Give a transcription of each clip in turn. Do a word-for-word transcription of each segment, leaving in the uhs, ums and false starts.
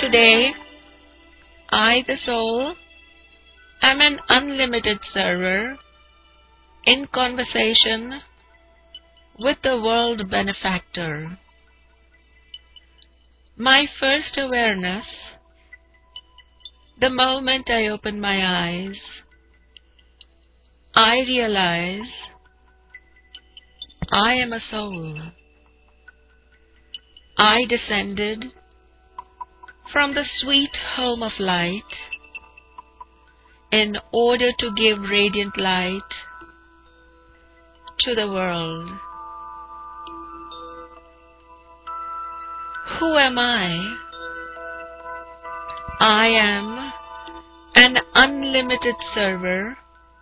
today, I, the soul, am an unlimited server in conversation with the world benefactor. My first awareness, the moment I open my eyes, I realize I am a soul. I descended from the sweet home of light in order to give radiant light to the world. Who am I? I am an unlimited server.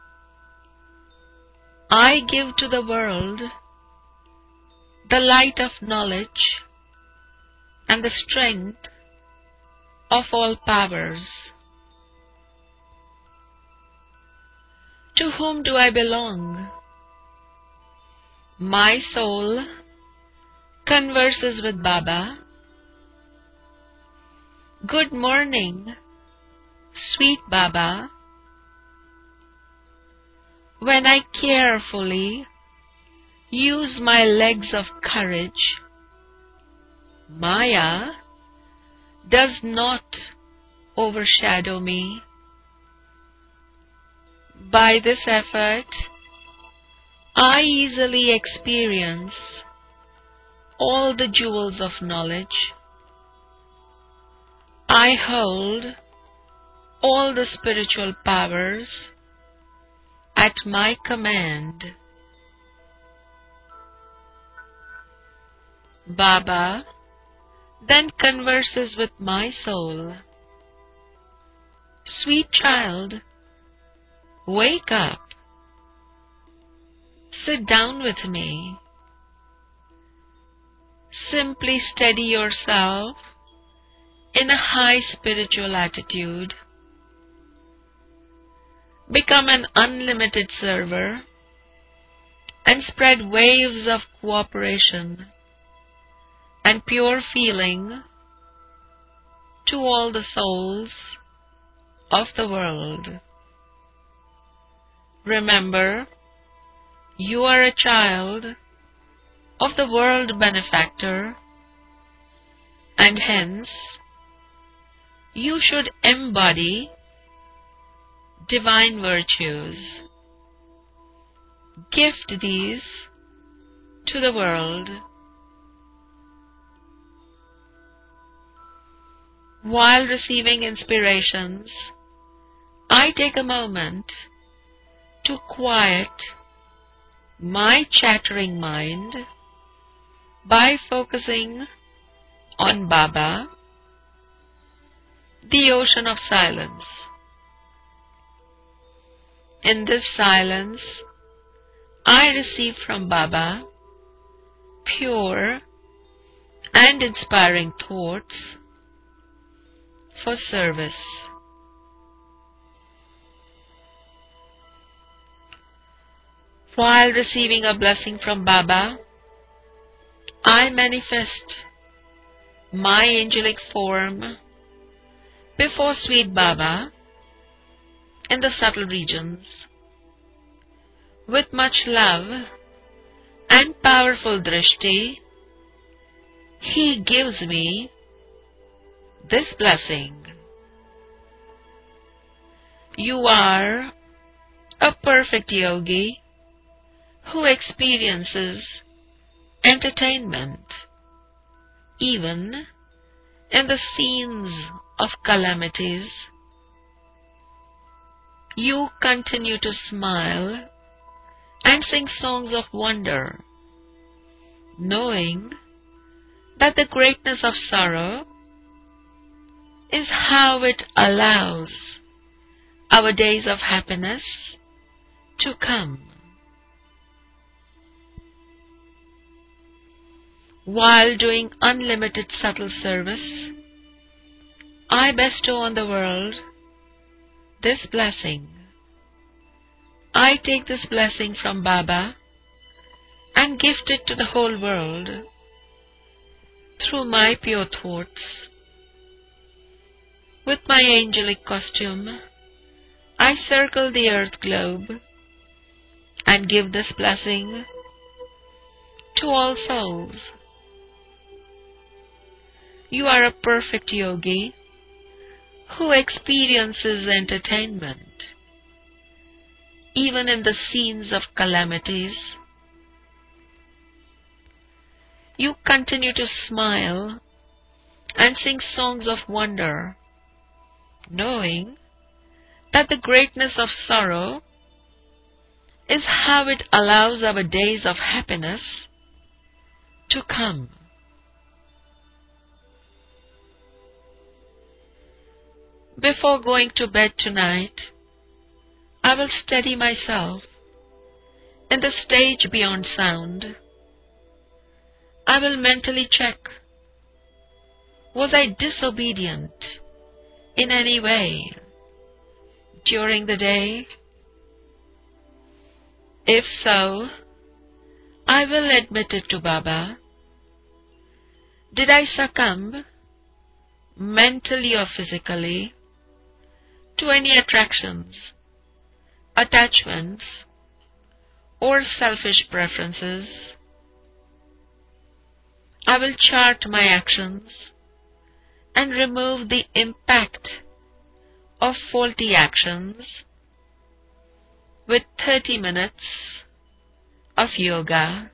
I give to the world the light of knowledge and the strength of all powers. To whom do I belong? My soul converses with Baba. Good morning, sweet Baba. When I carefully use my legs of courage, Maya does not overshadow me. By this effort, I easily experience all the jewels of knowledge. I hold all the spiritual powers at my command. Baba then converses with my soul. Sweet child, wake up. Sit down with me. Simply steady yourself in a high spiritual attitude. Become an unlimited server and spread waves of cooperation and pure feeling to all the souls of the world. Remember, you are a child of the world benefactor, and hence you should embody divine virtues. Gift these to the world. While receiving inspirations, I take a moment to quiet my chattering mind by focusing on Baba, the ocean of silence. In this silence, I receive from Baba pure and inspiring thoughts for service. While receiving a blessing from Baba, I manifest my angelic form before sweet Baba in the subtle regions. With much love and powerful drishti, he gives me this blessing. You are a perfect yogi who experiences entertainment even in the scenes of calamities. You continue to smile and sing songs of wonder, knowing that the greatness of sorrow is how it allows our days of happiness to come. While doing unlimited subtle service, I bestow on the world this blessing. I take this blessing from Baba and gift it to the whole world through my pure thoughts. With my angelic costume, I circle the earth globe and give this blessing to all souls. You are a perfect yogi who experiences entertainment even in the scenes of calamities. You continue to smile and sing songs of wonder, knowing that the greatness of sorrow is how it allows our days of happiness to come. Before going to bed tonight, I will steady myself in the stage beyond sound. I will mentally check, was I disobedient in any way during the day? If so, I will admit it to Baba. Did I succumb, mentally or physically, to any attractions, attachments, or selfish preferences? I will chart my actions and remove the impact of faulty actions with thirty minutes of yoga.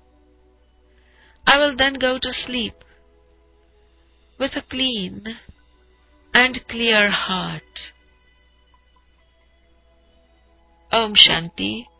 I will then go to sleep with a clean and clear heart. Om Shanti.